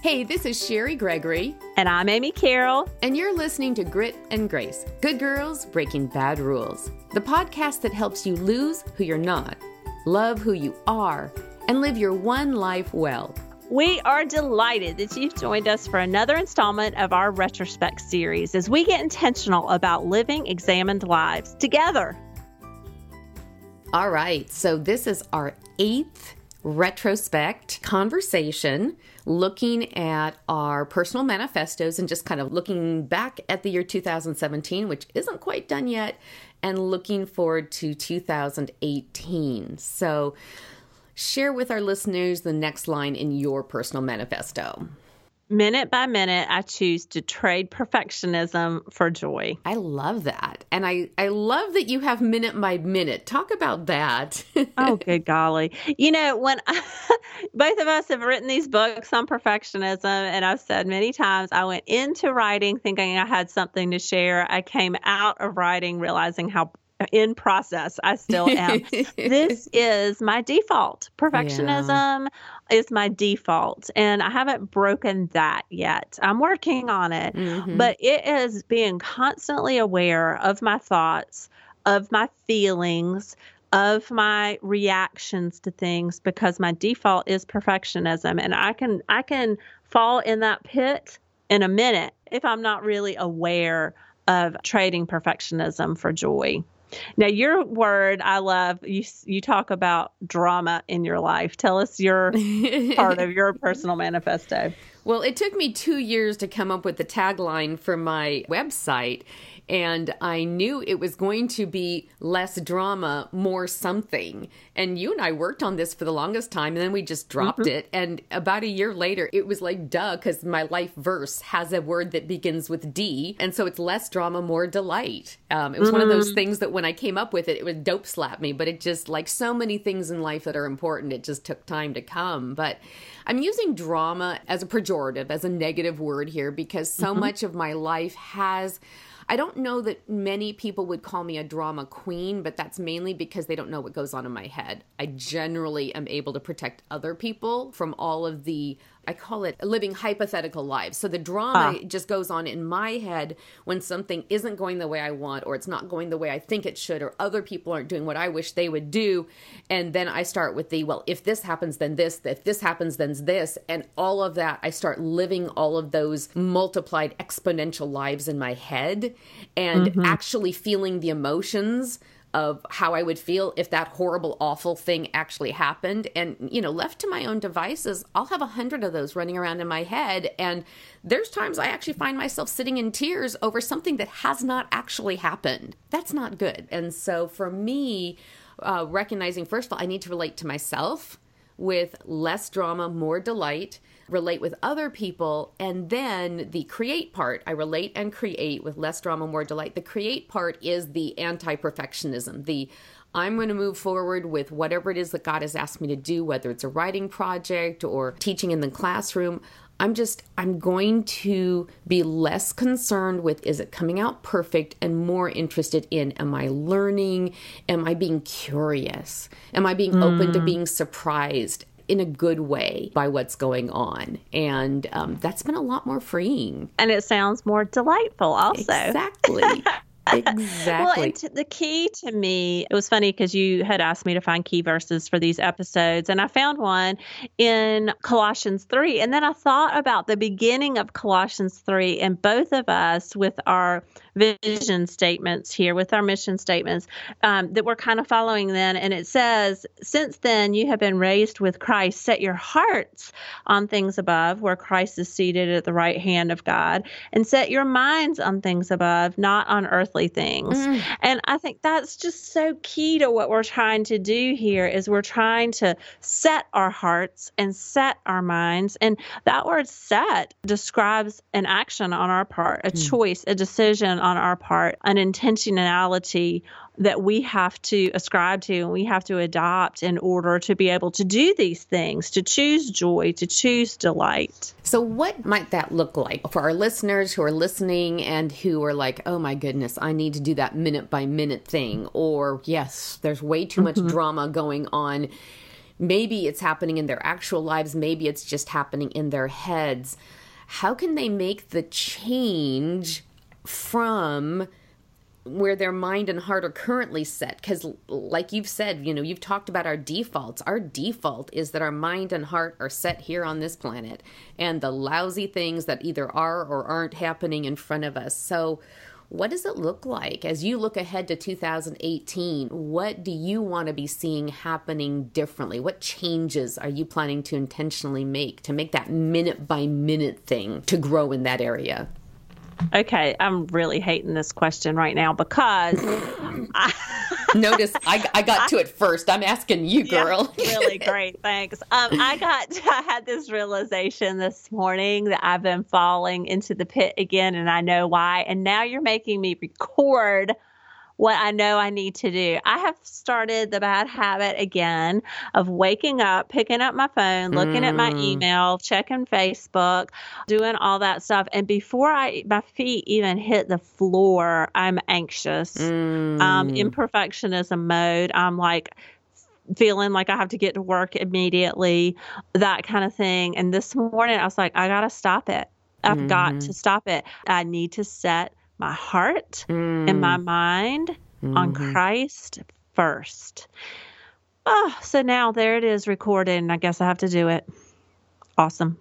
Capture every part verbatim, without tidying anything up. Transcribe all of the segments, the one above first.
Hey, this is Sherry Gregory. And I'm Amy Carroll. And you're listening to Grit and Grace, Good Girls Breaking Bad Rules, the podcast that helps you lose who you're not, love who you are, and live your one life well. We are delighted that you've joined us for another installment of our Retrospect series as we get intentional about living examined lives together. All right, so this is our eighth retrospect conversation, looking at our personal manifestos and just kind of looking back at the year two thousand seventeen, which isn't quite done yet, and looking forward to two thousand eighteen. So share with our listeners the next line in your personal manifesto. Minute by minute, I choose to trade perfectionism for joy. I love that. And I, I love that you have minute by minute. Talk about that. Oh, good golly. You know, when I, both of us have written these books on perfectionism, and I've said many times, I went into writing thinking I had something to share. I came out of writing realizing how in process I still am. This is my default. Perfectionism yeah. is my default, and I haven't broken that yet. I'm working on it, mm-hmm. but it is being constantly aware of my thoughts, of my feelings, of my reactions to things, because my default is perfectionism, and I can I can fall in that pit in a minute if I'm not really aware of trading perfectionism for joy. Now, your word I love, you you talk about drama in your life. Tell us your part of your personal manifesto. Well, it took me two years to come up with the tagline for my website. And I knew it was going to be less drama, more something. And you and I worked on this for the longest time, and then we just dropped mm-hmm. it. And about a year later, it was like, duh, because my life verse has a word that begins with D. And so it's less drama, more delight. Um, it was mm-hmm. one of those things that when I came up with it, it would dope slap me. But it just, like so many things in life that are important, it just took time to come. But I'm using drama as a pejorative, as a negative word here, because so mm-hmm. much of my life has... I don't know that many people would call me a drama queen, but that's mainly because they don't know what goes on in my head. I generally am able to protect other people from all of the, I call it living hypothetical lives. So the drama ah. just goes on in my head when something isn't going the way I want, or it's not going the way I think it should, or other people aren't doing what I wish they would do. And then I start with the, well, if this happens, then this, if this happens, then this. And all of that, I start living all of those multiplied exponential lives in my head and mm-hmm. actually feeling the emotions of how I would feel if that horrible, awful thing actually happened. And, you know, left to my own devices, I'll have a hundred of those running around in my head. And there's times I actually find myself sitting in tears over something that has not actually happened. That's not good. And so for me, uh, recognizing, first of all, I need to relate to myself with less drama, more delight, relate with other people, and then the create part, I relate and create with less drama, more delight. The create part is the anti-perfectionism, the I'm going to move forward with whatever it is that God has asked me to do, whether it's a writing project or teaching in the classroom. I'm just, I'm going to be less concerned with, is it coming out perfect, and more interested in, am I learning? Am I being curious? Am I being mm. open to being surprised in a good way by what's going on? And um, that's been a lot more freeing. And it sounds more delightful also. Exactly. Exactly. Well, and t- the key to me, it was funny because you had asked me to find key verses for these episodes, and I found one in Colossians three. And then I thought about the beginning of Colossians three, and both of us with our vision statements here, with our mission statements um, that we're kind of following then. And it says, since then you have been raised with Christ, set your hearts on things above, where Christ is seated at the right hand of God, and set your minds on things above, not on earthly things. Mm. And I think that's just so key to what we're trying to do here, is we're trying to set our hearts and set our minds. And that word set describes an action on our part, a mm. choice, a decision on our part, an intentionality that we have to ascribe to and we have to adopt in order to be able to do these things, to choose joy, to choose delight. So what might that look like for our listeners who are listening and who are like, oh my goodness, I need to do that minute by minute thing, or yes, there's way too much mm-hmm. drama going on. maybe it's happening in their actual lives, maybe it's just happening in their heads. How can they make the change from where their mind and heart are currently set? Because like you've said, you know, you've talked about our defaults. Our default is that our mind and heart are set here on this planet, and the lousy things that either are or aren't happening in front of us. So what does it look like as you look ahead to two thousand eighteen? What do you want to be seeing happening differently? What changes are you planning to intentionally make to make that minute by minute thing to grow in that area? Okay, I'm really hating this question right now because I, notice I, I got to it first. I'm asking you, girl. Yeah, really great, thanks. Um, I got I had this realization this morning that I've been falling into the pit again, and I know why. And now you're making me record what I know I need to do. I have started the bad habit again of waking up, picking up my phone, looking mm. at my email, checking Facebook, doing all that stuff. And before I my feet even hit the floor, I'm anxious. Mm. Um, in perfectionism mode. I'm like feeling like I have to get to work immediately, that kind of thing. And this morning I was like, I got to stop it. I've mm. got to stop it. I need to set my heart mm. and my mind mm-hmm. on Christ first. Oh, so now there it is recorded, and I guess I have to do it. Awesome.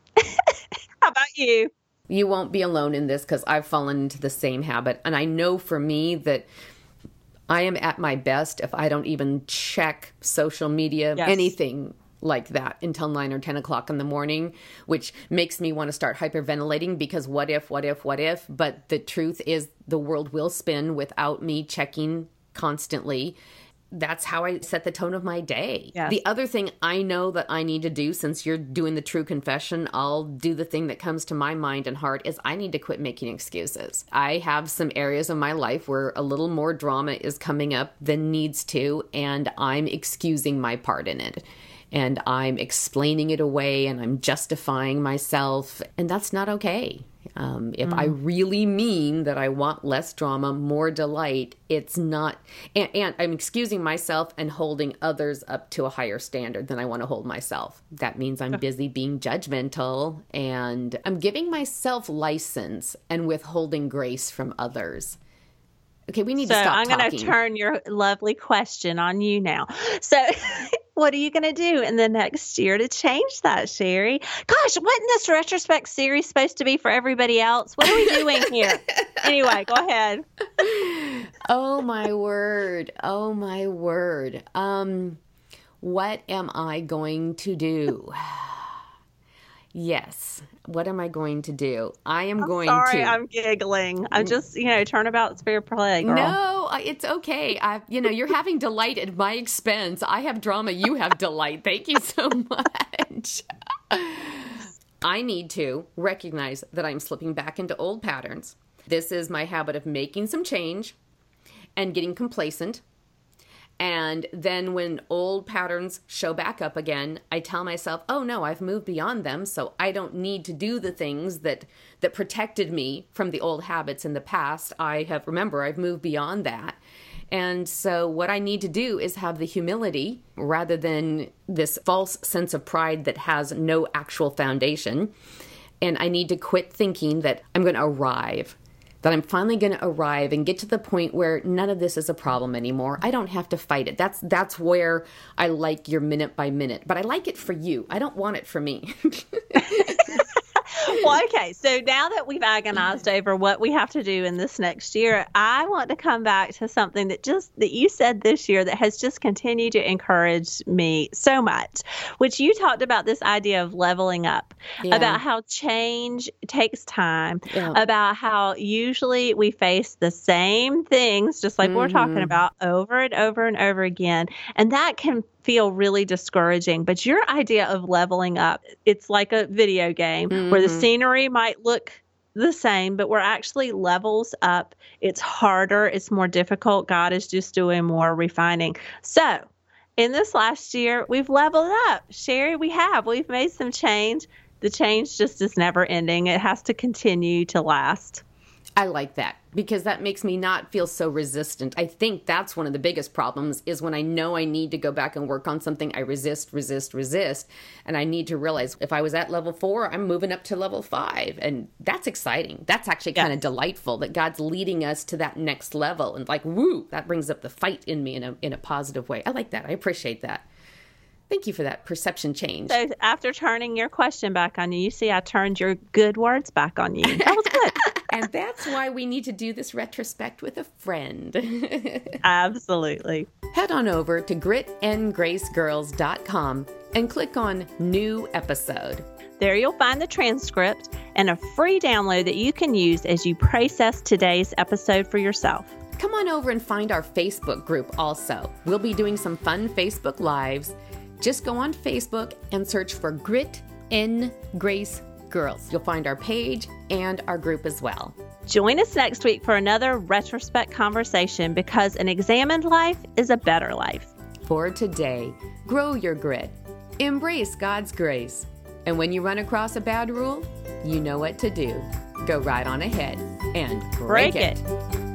How about you? You won't be alone in this because I've fallen into the same habit. And I know for me that I am at my best if I don't even check social media, yes. anything like that until nine or ten o'clock in the morning, which makes me want to start hyperventilating because what if, what if, what if? But the truth is the world will spin without me checking constantly. That's how I set the tone of my day. Yes. The other thing I know that I need to do, since you're doing the true confession, I'll do the thing that comes to my mind and heart, is I need to quit making excuses. I have some areas of my life where a little more drama is coming up than needs to, and I'm excusing my part in it. And I'm explaining it away and I'm justifying myself. And that's not okay. Um, if mm. I really mean that I want less drama, more delight, it's not. And, and I'm excusing myself and holding others up to a higher standard than I want to hold myself. That means I'm busy being judgmental, and I'm giving myself license and withholding grace from others. Okay, we need so to stop I'm talking. I'm going to turn your lovely question on you now. So what are you going to do in the next year to change that, Sherry? Gosh, wasn't this retrospect series supposed to be for everybody else? What are we doing here? Anyway, go ahead. Oh, my word. Oh, my word. Um, what am I going to do? Yes. What am I going to do? I am I'm going sorry, to. I'm giggling. I'm just, you know, turnabout spirit play, girl. No, it's okay. I, you know, you're having delight at my expense. I have drama. You have delight. Thank you so much. I need to recognize that I'm slipping back into old patterns. This is my habit of making some change and getting complacent. And then when old patterns show back up again, I tell myself, oh no, I've moved beyond them, so I don't need to do the things that, that protected me from the old habits in the past. I have, remember, I've moved beyond that. And so what I need to do is have the humility rather than this false sense of pride that has no actual foundation. And I need to quit thinking that I'm going to arrive. That I'm finally going to arrive and get to the point where none of this is a problem anymore. I don't have to fight it. That's that's where I like your minute by minute. But I like it for you. I don't want it for me. Well, okay. So now that we've agonized over what we have to do in this next year, I want to come back to something that just that you said this year that has just continued to encourage me so much, which you talked about this idea of leveling up, yeah. about how change takes time, yeah. about how usually we face the same things, just like mm-hmm. we're talking about, over and over and over again. And that can feel really discouraging. But your idea of leveling up, it's like a video game mm-hmm. where the scenery might look the same, but we're actually levels up. It's harder. It's more difficult. God is just doing more refining. So in this last year, we've leveled up. Sherry, we have. We've made some change. The change just is never ending. It has to continue to last. I like that because that makes me not feel so resistant. I think that's one of the biggest problems is when I know I need to go back and work on something, I resist, resist, resist. And I need to realize if I was at level four, I'm moving up to level five. And that's exciting. That's actually kind of delightful that God's leading us to that next level. And like, woo, that brings up the fight in me in a, in a positive way. I like that. I appreciate that. Thank you for that perception change. So after turning your question back on you, you see I turned your good words back on you. That was good. And that's why we need to do this retrospect with a friend. Absolutely. Head on over to grit and grace girls dot com and click on New Episode. There you'll find the transcript and a free download that you can use as you process today's episode for yourself. Come on over and find our Facebook group also. We'll be doing some fun Facebook Lives. Just go on Facebook and search for Grit and Grace Girls. You'll find our page and our group as well. Join us next week for another retrospect conversation because an examined life is a better life. For today, grow your grit. Embrace God's grace. And when you run across a bad rule, you know what to do. Go right on ahead and break, break it. it.